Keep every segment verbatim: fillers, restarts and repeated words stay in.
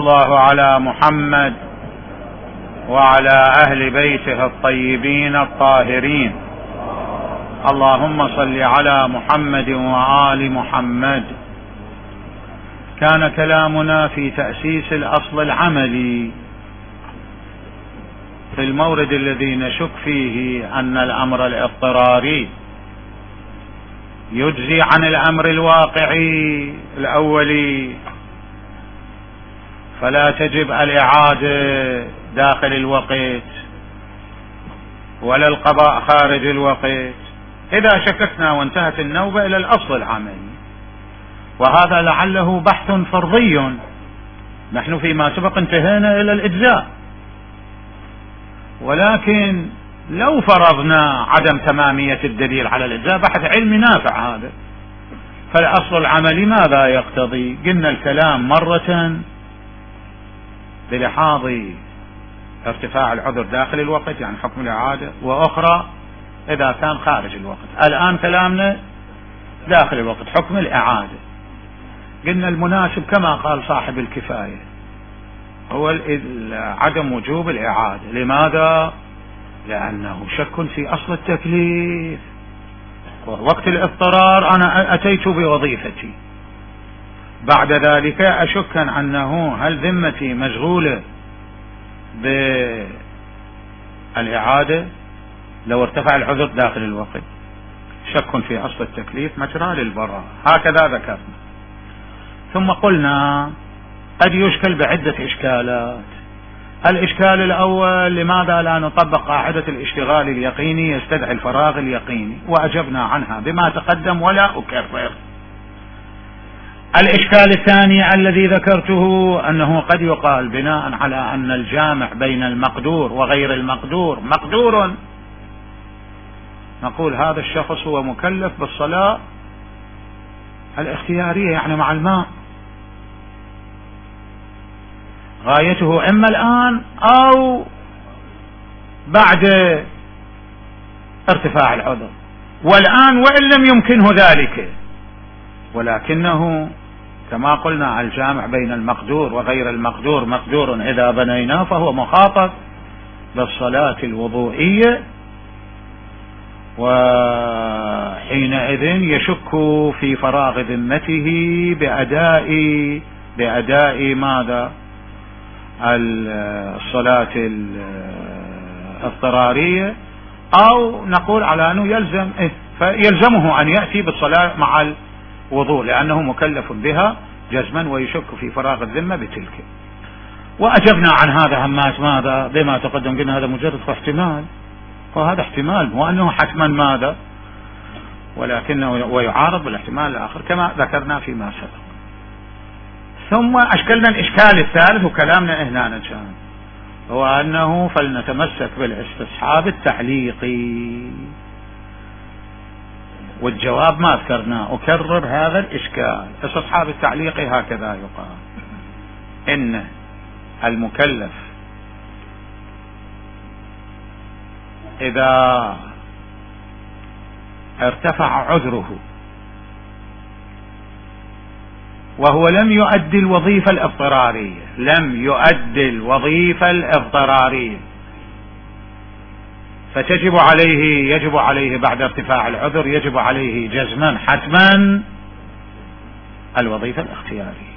الله على محمد وعلى أهل بيته الطيبين الطاهرين. اللهم صل على محمد وآل محمد. كان كلامنا في تأسيس الأصل العملي في المورد الذي نشك فيه أن الأمر الاضطراري يجزي عن الأمر الواقعي الأولي، فلا تجب الإعادة داخل الوقت ولا القضاء خارج الوقت إذا شككنا وانتهت النوبة إلى الأصل العملي. وهذا لعله بحث فرضي، نحن فيما سبق انتهينا إلى الإجزاء، ولكن لو فرضنا عدم تمامية الدليل على الإجزاء، بحث علمي نافع هذا، فالأصل العملي ماذا يقتضي؟ قلنا الكلام مرة بلحاظ ارتفاع العذر داخل الوقت يعني حكم الإعادة، وأخرى إذا كان خارج الوقت. الآن كلامنا داخل الوقت حكم الإعادة. قلنا المناسب كما قال صاحب الكفاية هو عدم وجوب الإعادة. لماذا؟ لأنه شك في أصل التكليف، وقت الاضطرار أنا أتيت بوظيفتي، بعد ذلك أشك أنه هل ذمتي مشغولة بالإعادة لو ارتفع العذر داخل الوقت. شك في أصل التكليف مجرى للبراءة، هكذا ذكرنا. ثم قلنا قد يشكل بعدة إشكالات. الإشكال الأول: لماذا لا نطبق قاعدة الاشتغال اليقيني يستدعي الفراغ اليقيني؟ وأجبنا عنها بما تقدم ولا أكرر. الإشكال الثاني الذي ذكرته أنه قد يقال بناء على أن الجامع بين المقدور وغير المقدور مقدور، نقول هذا الشخص هو مكلف بالصلاة الاختيارية يعني مع الماء، غايته إما الآن أو بعد ارتفاع العذر، والآن وإن لم يمكنه ذلك، ولكنه كما قلنا الجامع بين المقدور وغير المقدور مقدور إذا بنيناه، فهو مخاطب بالصلاة الوضوئية، وحينئذ يشك في فراغ ذمته بأداء بأداء ماذا؟ الصلاة الاضطرارية، أو نقول على أنه يلزم إيه؟ فيلزمه أن يأتي بالصلاة مع الوضوء لأنه مكلف بها جزما، ويشك في فراغ الذمة بتلك. وأجبنا عن هذا همات ماذا؟ بما تقدم، قلنا هذا مجرد احتمال، وهذا احتمال مو أنه حتما ماذا، ولكنه ويعارض بالاحتمال الآخر كما ذكرنا فيما سبق. ثم أشكلنا الإشكال الثالث، وكلامنا هنا كان هو أنه فلنتمسك بالاستصحاب التعليقي، والجواب ما ذكرنا، أكرر هذا الإشكال. استصحاب التعليقي هكذا يقال: إن المكلف إذا ارتفع عذره وهو لم يؤدي الوظيفة الاضطرارية لم يؤدي الوظيفة الاضطرارية فتجب عليه يجب عليه بعد ارتفاع العذر يجب عليه جزما حتما الوظيفة الاختيارية.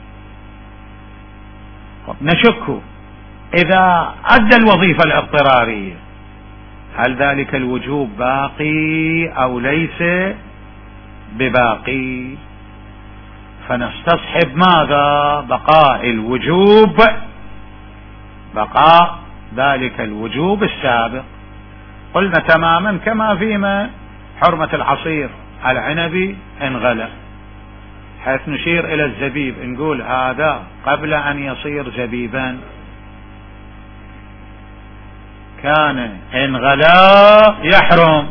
نشك إذا أدى الوظيفة الاضطرارية هل ذلك الوجوب باقي أو ليس بباقي، فنستصحب ماذا؟ بقاء الوجوب، بقاء ذلك الوجوب السابق. قلنا تماما كما فيما حرمة العصير العنبي إن غلى، حيث نشير إلى الزبيب نقول هذا قبل أن يصير زبيبا كان إن غلا يحرم،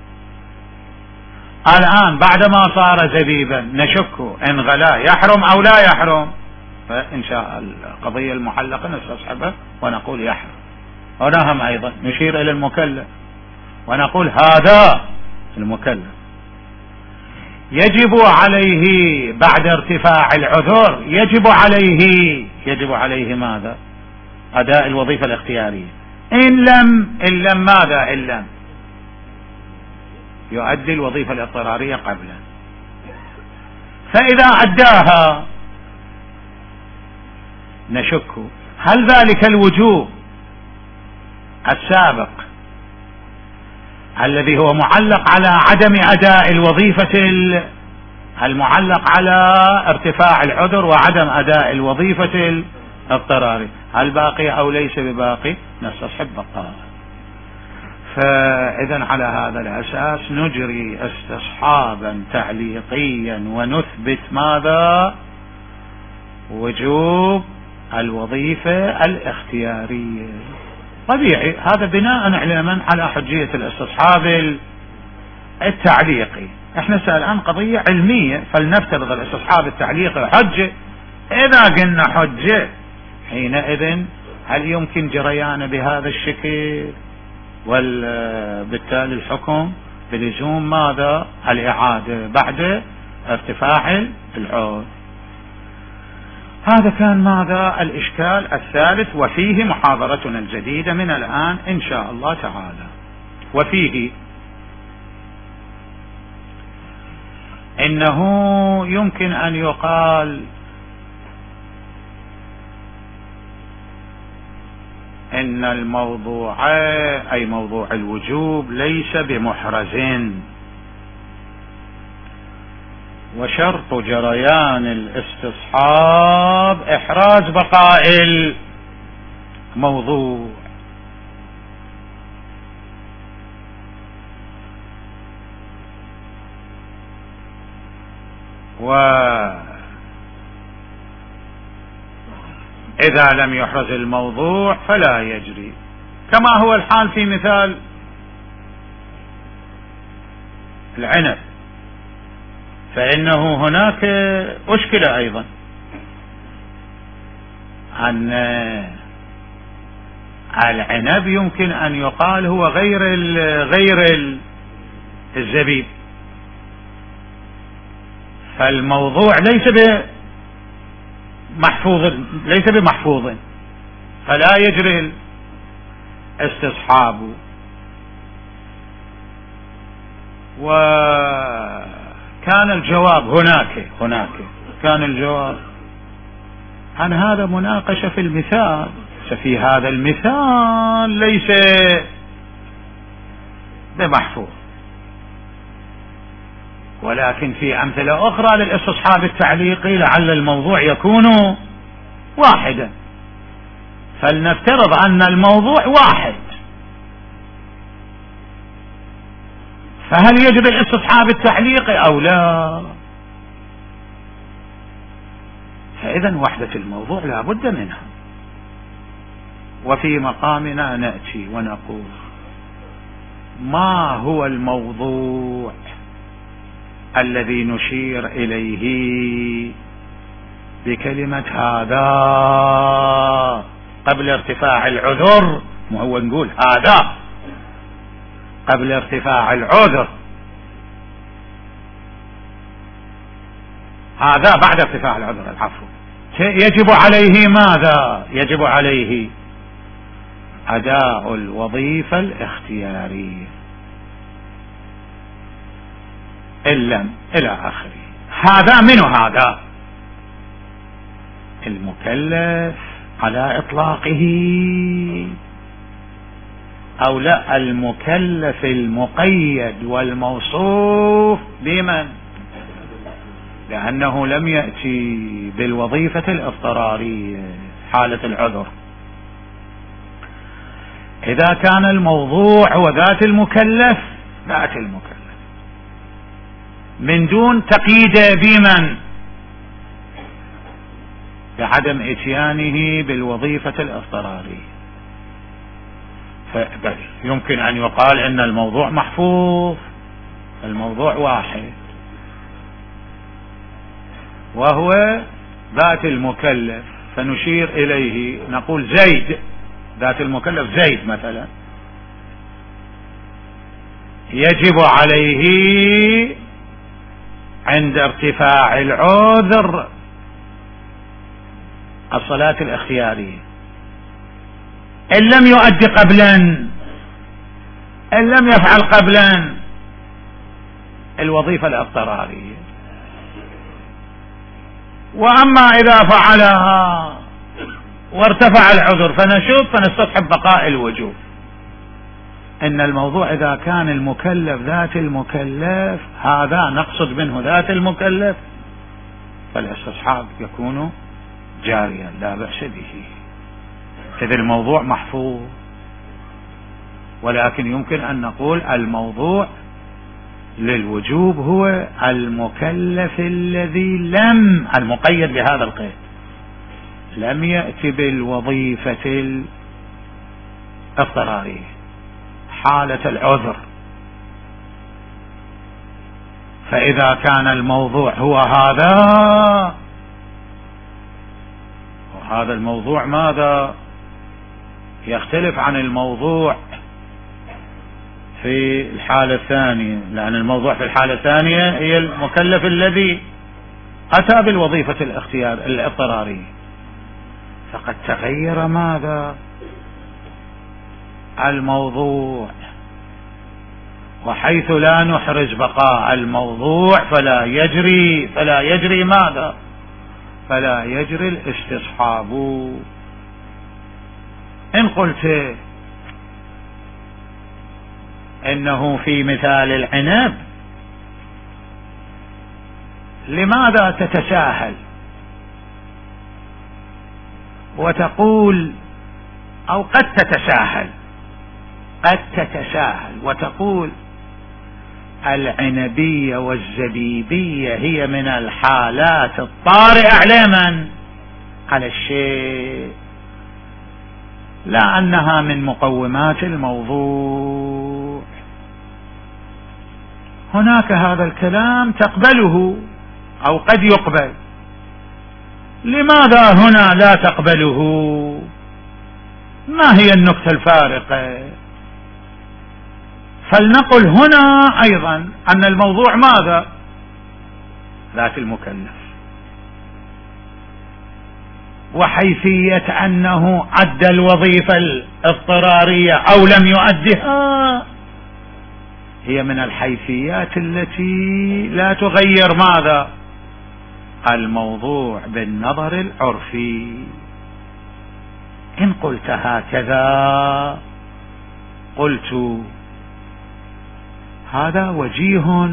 الآن بعدما صار زبيبا نشك إن غلا يحرم أو لا يحرم، فإن شاء القضية المحلقة نستصحبها ونقول يحرم. ونهم أيضا نشير إلى المكلف ونقول هذا المكلف يجب عليه بعد ارتفاع العذر يجب عليه يجب عليه ماذا؟ أداء الوظيفة الاختيارية. إن لم إن لم ماذا؟ إن لم يؤدي الوظيفة الاضطرارية قبلا. فإذا أداها نشك هل ذلك الوجوب السابق الذي هو معلق على عدم أداء الوظيفة المعلق على ارتفاع العذر وعدم أداء الوظيفة الاضطرارية هل باقي أو ليس بباقي؟ نستصحب بقاء. فإذا على هذا الأساس نجري استصحابا تعليقيا ونثبت ماذا؟ وجوب الوظيفة الاختيارية. طبيعي هذا بناء علما على حجية الاستصحاب التعليقي. احنا سأل عن قضية علمية، فلنفترض الاستصحاب التعليقي حجة. اذا قلنا حجة حينئذ هل يمكن جريان بهذا الشكل؟ وبالتالي الحكم بلزوم ماذا؟ الإعادة بعد ارتفاع العود. هذا كان ماذا؟ الإشكال الثالث، وفيه محاضرتنا الجديدة من الآن إن شاء الله تعالى. وفيه إنه يمكن أن يقال إن الموضوع أي موضوع الوجوب ليس بمحرز، وشرط جريان الاستصحاب إحراز بقاء الموضوع. وإذا لم يحرز الموضوع فلا يجري، كما هو الحال في مثال العنب، فإنه هناك مشكلة أيضا أن العنب يمكن أن يقال هو غير غير الزبيب، فالموضوع ليس بمحفوظ ليس بمحفوظ فلا يجري الاستصحاب. وكان الجواب هناك هناك كان الجواب عن هذا مناقشة في المثال، ففي هذا المثال ليس بمحفوظ، ولكن في أمثلة أخرى للاستصحاب التعليقي لعل الموضوع يكون واحدا، فلنفترض أن الموضوع واحد، فهل يجري الاستصحاب التعليقي أو لا؟ فإذا وحدة الموضوع لا بد منها. وفي مقامنا نأتي ونقول ما هو الموضوع الذي نشير إليه بكلمة هذا قبل ارتفاع العذر؟ ما هو نقول هذا قبل ارتفاع العذر، هذا بعد ارتفاع العذر، العفو. يجب عليه ماذا؟ يجب عليه أداء الوظيفة الاختيارية إن لم إلى آخره. هذا منه هذا المكلف على إطلاقه أو لا المكلف المقيد والموصوف بمن؟ لأنه لم يأتي بالوظيفة الاضطرارية حالة العذر. إذا كان الموضوع هو ذات المكلف ذات المكلف من دون تقييد بمن؟ بعدم اتيانه بالوظيفة الاضطرارية. فبل يمكن أن يقال إن الموضوع محفوظ، الموضوع واحد وهو ذات المكلف، فنشير إليه نقول زيد، ذات المكلف زيد مثلا، يجب عليه عند ارتفاع العذر الصلاة الاختيارية، إن لم يؤدي قبلا، إن لم يفعل قبلا الوظيفة الاضطرارية. وأما إذا فعلها وارتفع العذر فنشوف فنستصحب بقاء الوجوب. إن الموضوع إذا كان المكلف ذات المكلف، هذا نقصد منه ذات المكلف، فالاستصحاب يكون جاريا لا بأس به، إذا الموضوع محفوظ. ولكن يمكن أن نقول الموضوع للوجوب هو المكلف الذي لم، المقيد بهذا القيد، لم يأتي بالوظيفة الاضطرارية حالة العذر. فإذا كان الموضوع هو هذا، وهذا الموضوع ماذا يختلف عن الموضوع في الحالة الثانية، لأن الموضوع في الحالة الثانية هي المكلف الذي أتى بالوظيفة الاختيار الاضطرارية، فقد تغير ماذا الموضوع. وحيث لا نحرز بقاء الموضوع فلا يجري فلا يجري ماذا فلا يجري الاستصحاب. إن قلت إنه في مثال العنب، لماذا تتساهل وتقول، أو قد تتساهل قد تتساهل وتقول العنبية والزبيبية هي من الحالات الطارئة على من؟ على الشيء، لا أنها من مقومات الموضوع. هناك هذا الكلام تقبله أو قد يقبل، لماذا هنا لا تقبله؟ ما هي النكتة الفارقة؟ فلنقل هنا أيضا أن الموضوع ماذا؟ ذات المكلف، وحيثية أنه أدى الوظيفة الاضطرارية أو لم يؤدها هي من الحيثيات التي لا تغير ماذا؟ الموضوع بالنظر العرفي. إن قلت هكذا قلت هذا وجيه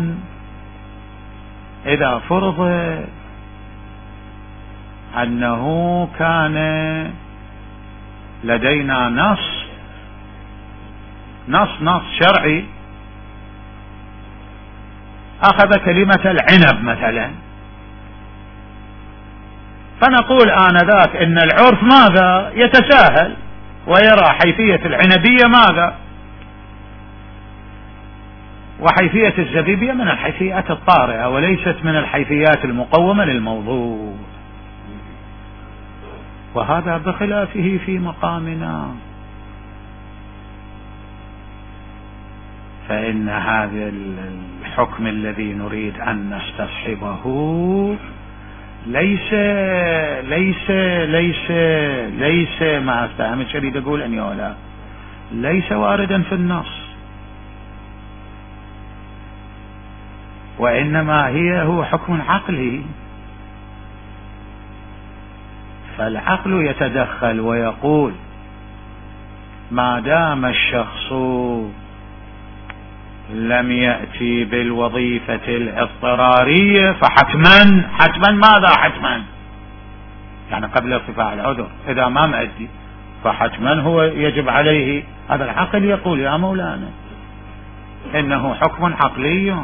إذا فرض أنه كان لدينا نص نص نص شرعي أخذ كلمة العنب مثلا، فنقول آنذاك إن العرف ماذا؟ يتساهل ويرى حيثية العنبية ماذا؟ وحيثية الزبيبية من الحيثيات الطارئة وليست من الحيثيات المقومة للموضوع، وهذا بخلافه في مقامنا. فإن هذا الحكم الذي نريد أن نستصحبه ليس ليس ليس ليس ما أفتهم شريد أقول أن يولا ليس واردا في النص، وإنما هي هو حكم عقلي. فالعقل يتدخل ويقول ما دام الشخص لم يأتي بالوظيفة الاضطرارية فحتما حتما ماذا؟ حتما يعني قبل ارتفاع العذر، إذا ما مأدي فحتما هو يجب عليه. هذا العقل يقول يا مولانا إنه حكم عقلي،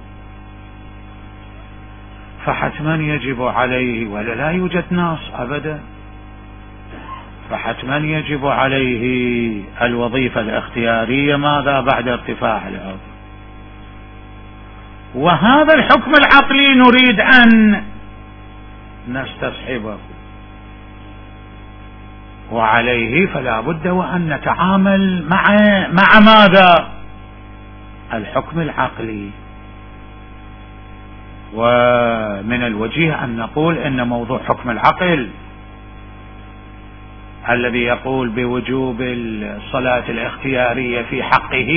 فحتما يجب عليه، ولا لا يوجد نص أبدا، فحتما يجب عليه الوظيفة الاختيارية ماذا؟ بعد ارتفاع العذر. وهذا الحكم العقلي نريد أن نستصحبه، وعليه فلا بد وأن نتعامل مع مع ماذا؟ الحكم العقلي. ومن الوجيه أن نقول إن موضوع حكم العقل الذي يقول بوجوب الصلاة الاختيارية في حقه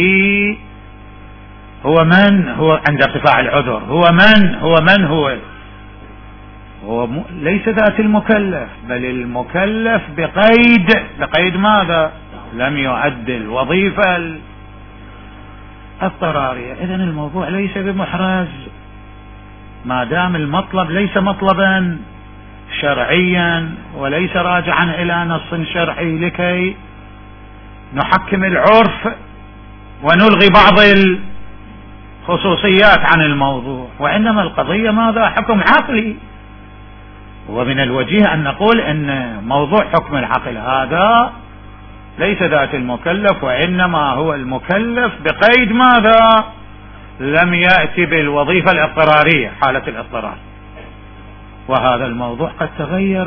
هو من هو عند ارتفاع العذر، هو من هو من هو هو م... ليس ذات المكلف، بل المكلف بقيد بقيد ماذا؟ لم يؤدي الوظيفة الاضطرارية. إذن الموضوع ليس بمحرز ما دام المطلب ليس مطلبا شرعيا وليس راجعا إلى نص شرعي لكي نحكم العرف ونلغي بعض الخصوصيات عن الموضوع، وإنما القضية ماذا؟ حكم عقلي. ومن الوجيه أن نقول إن موضوع حكم العقل هذا ليس ذات المكلف، وإنما هو المكلف بقيد ماذا؟ لم يأتي بالوظيفة الاضطرارية حالة الاضطرار. وهذا الموضوع قد تغير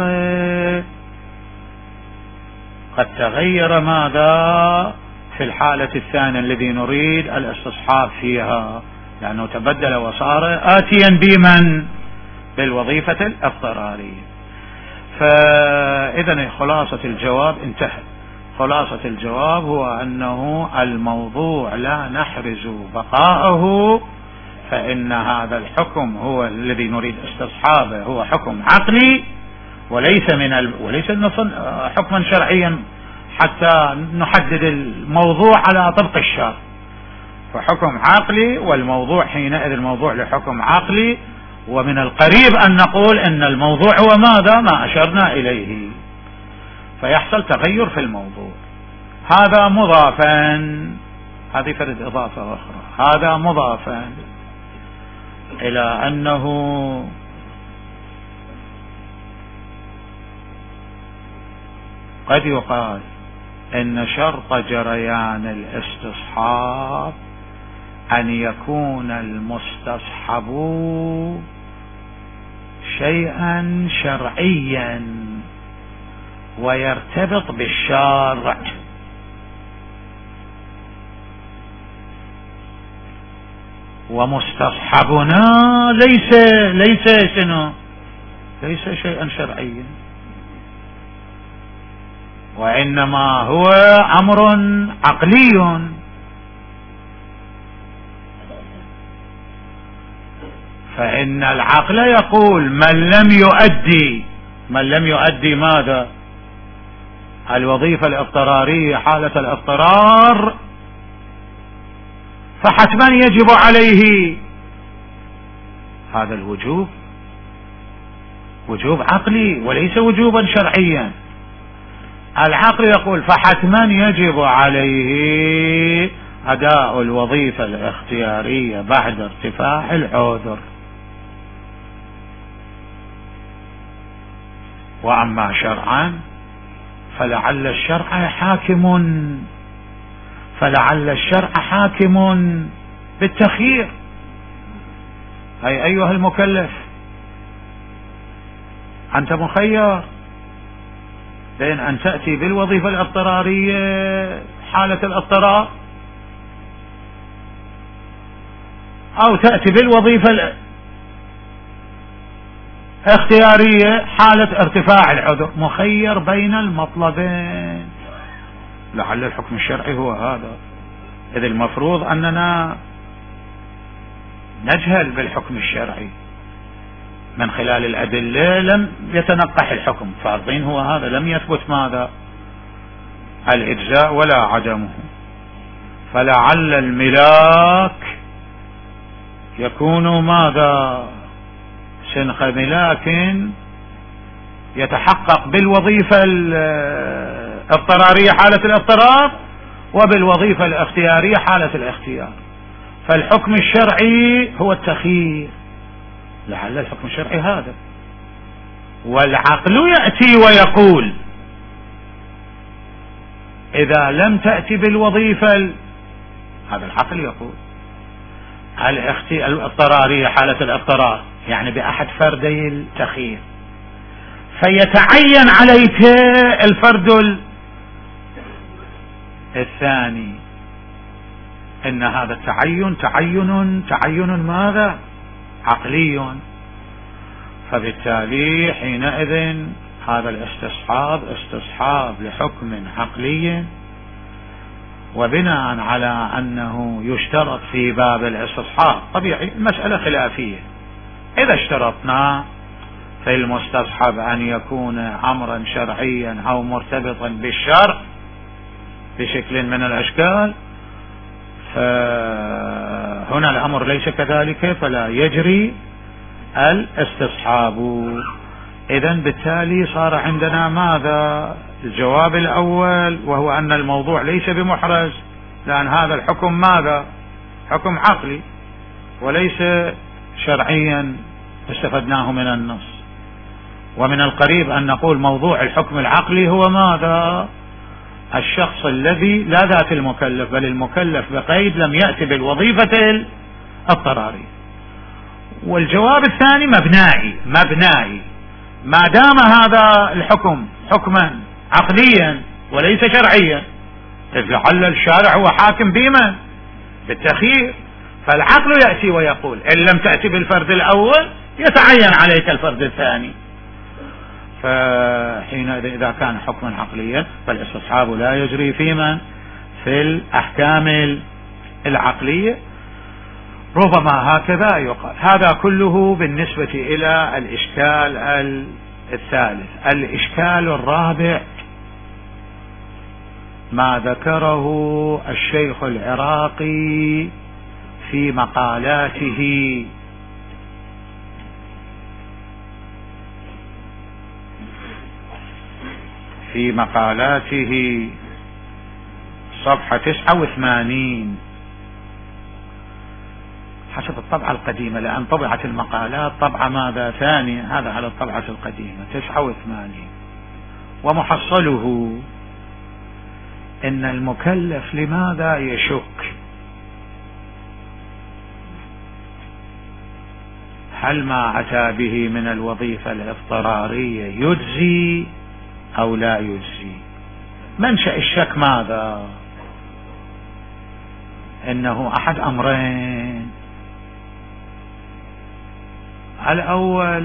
قد تغير ماذا؟ في الحالة الثانية الذي نريد الاستصحاب فيها، لأنه تبدل وصار آتيا بمن؟ بالوظيفة الاضطرارية. فإذا خلاصة الجواب انتهت. خلاصة الجواب هو أنه الموضوع لا نحرز بقاءه، فإن هذا الحكم هو الذي نريد استصحابه هو حكم عقلي وليس من ال... وليس حكما شرعيا حتى نحدد الموضوع على طبق الشرع، فحكم عقلي، والموضوع حينئذ الموضوع لحكم عقلي. ومن القريب أن نقول أن الموضوع هو ماذا؟ ما أشرنا إليه، فيحصل تغير في الموضوع. هذا مضافا، هذه فرد إضافة أخرى، هذا مضافا إلى أنه قد يقال إن شرط جريان الاستصحاب أن يكون المستصحب شيئا شرعيا ويرتبط بالشارع، ومستصحبنا ليس ليس شنو؟ ليس شيئا شرعيا، وإنما هو أمر عقلي. فإن العقل يقول من لم يؤدي من لم يؤدي ماذا؟ الوظيفة الاضطرارية حالة الاضطرار، فحتما يجب عليه هذا الوجوب، وجوب عقلي وليس وجوبا شرعيا. العقل يقول فحتما يجب عليه أداء الوظيفة الاختيارية بعد ارتفاع العذر. وأما شرعا فلعل الشرع حاكم فلعل الشرع حاكم بالتخيير. أي أيها المكلف أنت مخير بين أن تأتي بالوظيفة الاضطرارية حالة الاضطرار، أو تأتي بالوظيفة الاختيارية حالة ارتفاع العذر. مخير بين المطلبين. لعل الحكم الشرعي هو هذا. إذ المفروض أننا نجهل بالحكم الشرعي من خلال الأدلة، لم يتنقح الحكم، فارضين هو هذا، لم يثبت ماذا؟ الإجزاء ولا عدمه. فلعل الملاك يكون ماذا؟ سنخ ملاك يتحقق بالوظيفة الاضطرارية حالة الاضطرار وبالوظيفة الاختيارية حالة الاختيار. فالحكم الشرعي هو التخيير. لعل الحكم الشرعي هذا. والعقل يأتي ويقول إذا لم تأتي بالوظيفة ال... هذا العقل يقول الاضطرارية حالة الاضطرار، يعني بأحد فردي التخيير، فيتعين عليك الفرد الثاني. إن هذا التعين تعين تعين ماذا؟ عقلي، فبالتالي حينئذ هذا الاستصحاب استصحاب لحكم عقلي، وبناء على أنه يشترط في باب الاستصحاب طبيعي المسألة خلافية. إذا اشترطنا في المستصحب أن يكون أمرا شرعيا أو مرتبطا بالشرع بشكل من الأشكال، فهنا الأمر ليس كذلك، فلا يجري الاستصحاب. إذن بالتالي صار عندنا ماذا؟ الجواب الأول، وهو أن الموضوع ليس بمحرز، لأن هذا الحكم ماذا؟ حكم عقلي وليس شرعيا استفدناه من النص. ومن القريب أن نقول موضوع الحكم العقلي هو ماذا؟ الشخص الذي لا ذات المكلف، بل المكلف بقيد لم يأتي بالوظيفة الاضطرارية. والجواب الثاني مبنائي مبنائي ما دام هذا الحكم حكما عقليا وليس شرعيا، إذ لعل الشارع هو حاكم بمن؟ بالتخيير، فالعقل يأتي ويقول إن لم تأتي بالفرد الأول يتعين عليك الفرد الثاني. فحينئذ إذا كان حكما عقليا فالاستصحاب لا يجري في من؟ في الأحكام العقلية. ربما هكذا يقال. هذا كله بالنسبة إلى الإشكال الثالث. الإشكال الرابع ما ذكره الشيخ العراقي في مقالاته في مقالاته صفحة تسعة وثمانين حسب الطبعة القديمة، لأن طبعة المقالات طبعة ماذا ثانية، هذا على الطبعة القديمة تسعة وثمانين. ومحصله إن المكلف لماذا يشك هل ما أتى به من الوظيفة الاضطرارية يجزي أو لا يجزي؟ منشأ الشك ماذا؟ إنه أحد أمرين. الأول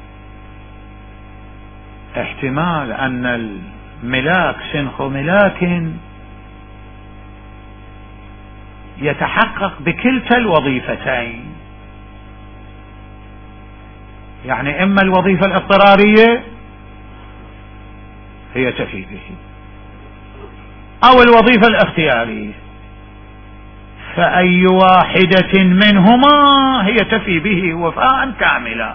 احتمال أن الملاك سنخ ملاك يتحقق بكلتا الوظيفتين، يعني إما الوظيفة الاضطرارية هي تفي به أو الوظيفة الاختيارية، فأي واحدة منهما هي تفي به وفاء كاملا.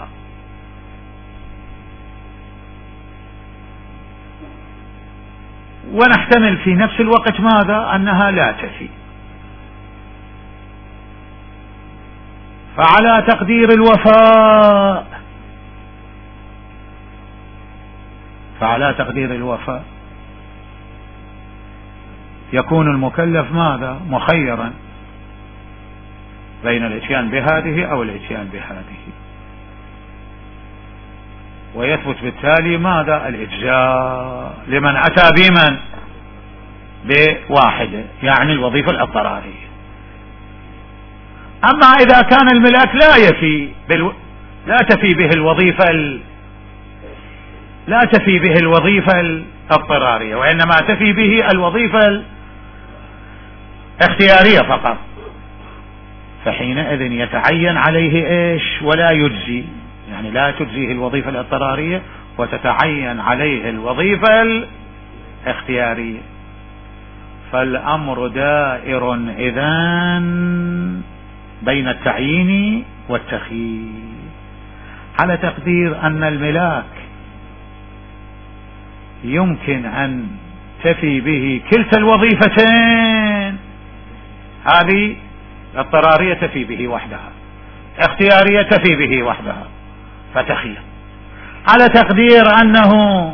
ونحتمل في نفس الوقت ماذا؟ أنها لا تفي. فعلى تقدير الوفاء فعلى تقدير الوفاء يكون المكلف ماذا؟ مخيرا بين الاتيان بهذه أو الاتيان بهذه، ويثبت بالتالي ماذا؟ الإجزاء لمن أتى بمن؟ بواحدة، يعني الوظيفة الاضطرارية. أما إذا كان الملاك لا يفي بالو... لا تفي به الوظيفة ال... لا تفي به الوظيفة الاضطرارية، وإنما تفي به الوظيفة الاختيارية فقط، فحينئذ يتعين عليه إيش؟ ولا يجزي، يعني لا تجزيه الوظيفة الاضطرارية وتتعين عليه الوظيفة الاختيارية. فالأمر دائر إذن بين التعيين والتخيير، على تقدير أن الملاك يمكن أن تفي به كلتا الوظيفتين، هذه الاضطرارية تفي به وحدها، اختيارية تفي به وحدها، فتخير. على تقدير أنه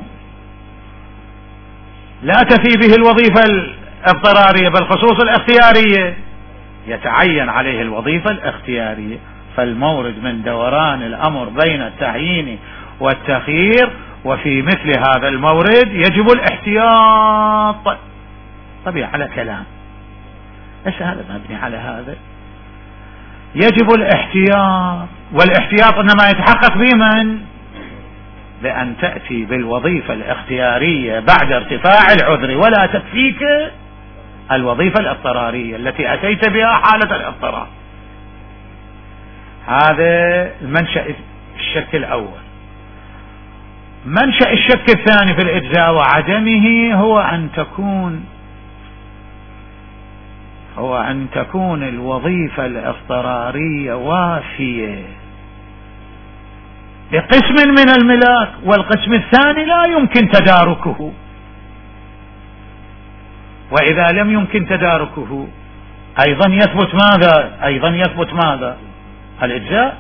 لا تفي به الوظيفة الاضطرارية بل خصوص الاختيارية، يتعين عليه الوظيفة الاختيارية. فالمورد من دوران الأمر بين التعيين والتخيير، وفي مثل هذا المورد يجب الاحتياط. طبيعي على كلام، ايش هذا مبني على هذا؟ يجب الاحتياط، والاحتياط انما يتحقق بمن؟ بأن تأتي بالوظيفة الاختيارية بعد ارتفاع العذر، ولا تكفيك الوظيفة الاضطرارية التي أتيت بها حالة الاضطرار. هذا المنشأ الشك الأول. منشأ الشك الثاني في الإجزاء وعدمه هو أن تكون هو أن تكون الوظيفة الاضطرارية وافية بقسم من الملاك، والقسم الثاني لا يمكن تداركه. وإذا لم يمكن تداركه أيضا يثبت ماذا؟ أيضا يثبت ماذا؟ الإجزاء.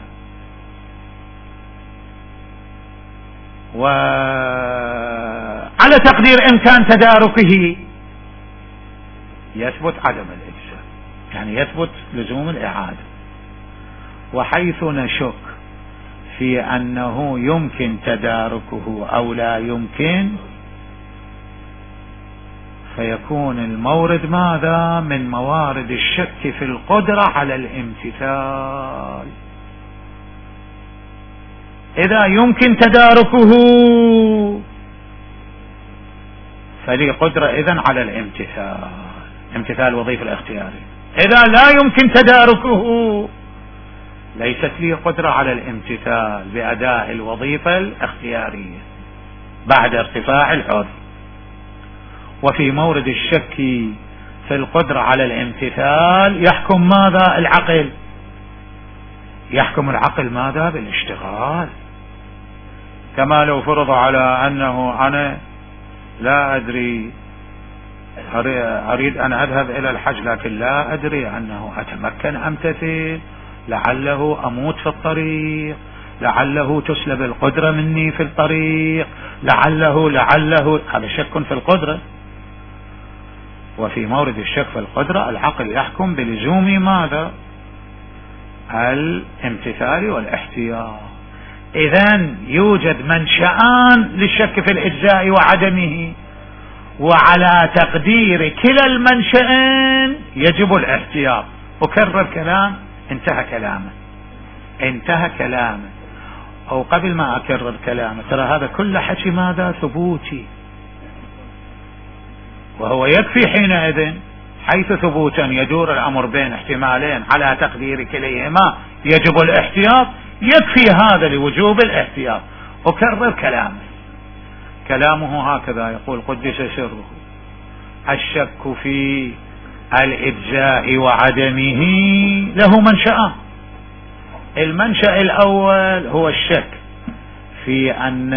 وعلى تقدير إمكان تداركه يثبت عدم الإجزاء، يعني يثبت لزوم الإعادة. وحيث نشك في أنه يمكن تداركه أو لا يمكن، فيكون المورد ماذا؟ من موارد الشك في القدرة على الامتثال. إذا يمكن تداركه فلي قدرة إذن على الامتثال، امتثال الوظيفة الاختيارية. إذا لا يمكن تداركه ليست لي قدرة على الامتثال بأداء الوظيفة الاختيارية بعد ارتفاع العذر. وفي مورد الشك في القدرة على الامتثال يحكم ماذا؟ العقل. يحكم العقل ماذا؟ بالاشتغال. كما لو فرض على أنه أنا لا أدري، أريد أن أذهب إلى الحج لكن لا أدري أنه أتمكن أمتثل، لعله أموت في الطريق، لعله تسلب القدرة مني في الطريق، لعله لعله هذا شك في القدرة. وفي مورد الشك في القدرة العقل يحكم بلزوم ماذا؟ الامتثال والاحتياط. إذن يوجد منشآن للشك في الإجزاء وعدمه، وعلى تقدير كلا المنشأين يجب الاحتياط. أكرر كلام انتهى كلامه انتهى كلامه أو قبل ما أكرر كلامه، ترى هذا كل حكي ماذا؟ ثبوتي. وهو يكفي حينئذ حيث ثبوتا يدور الأمر بين احتمالين على تقدير كليهما يجب الاحتياط، يكفي هذا لوجوب الاحتياط. أكرر كلامه كلامه هكذا يقول قدس سره: الشك في الإجزاء وعدمه له منشأ. المنشأ الأول هو الشك في أن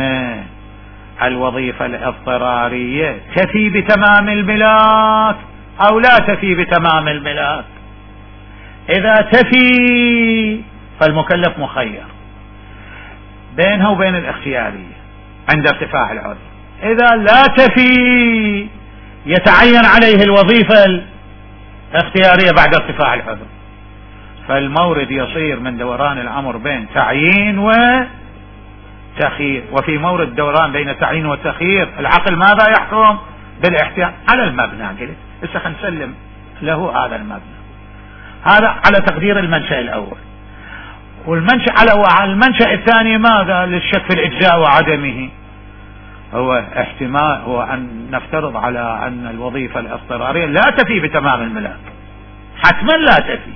الوظيفة الاضطرارية تفي بتمام الملاك أو لا تفي بتمام الملاك. إذا تفي فالمكلف مخير بينها وبين الاختيارية عند ارتفاع العذر. إذا لا تفي يتعين عليه الوظيفة الاختيارية بعد ارتفاع العذر. فالمورد يصير من دوران الأمر بين تعيين وتخيير. وفي مورد دوران بين التعيين والتخيير العقل ماذا يحكم؟ بالاحتياط على المبنى. قلت لسه خنسلم له هذا المبنى. هذا على تقدير المنشأ الأول. والمنشأ على المنشأ الثاني ماذا للشك في الإجزاء وعدمه؟ هو احتمال هو أن نفترض على أن الوظيفة الاضطرارية لا تفي بتمام الملاك، حتما لا تفي،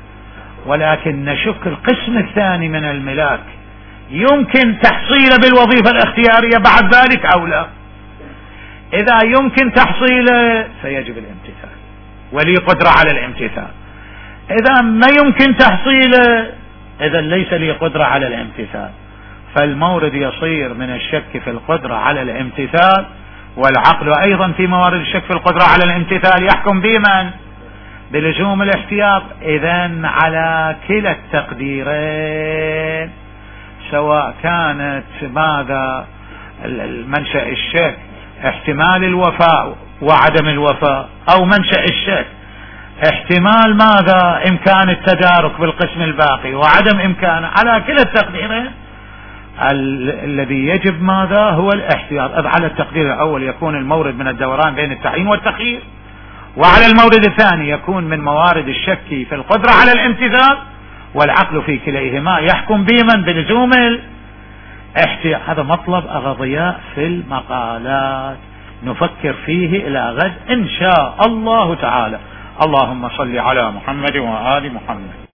ولكن نشك القسم الثاني من الملاك يمكن تحصيله بالوظيفة الاختيارية بعد ذلك أو لا. إذا يمكن تحصيله فيجب الامتثال ولي قدرة على الامتثال. إذا ما يمكن تحصيله إذا ليس لي قدرة على الامتثال. فالمورد يصير من الشك في القدرة على الامتثال، والعقل أيضا في موارد الشك في القدرة على الامتثال يحكم بمن؟ بلزوم الاحتياط. إذن على كلا التقديرين سواء كانت ماذا المنشأ الشك احتمال الوفاء وعدم الوفاء، أو منشأ الشك احتمال ماذا إمكان التدارك بالقسم الباقي وعدم إمكانه، على كلا التقديرين ال الذي يجب ماذا هو الاحتياط. على التقدير الأول يكون المورد من الدوران بين التعيين والتخيير، وعلى المورد الثاني يكون من موارد الشك في القدرة على الامتثال، والعقل في كليهما يحكم بمن بلزوم الاحتياط. هذا مطلب أغضياء في المقالات نفكر فيه إلى غد إن شاء الله تعالى. اللهم صل على محمد وآل محمد.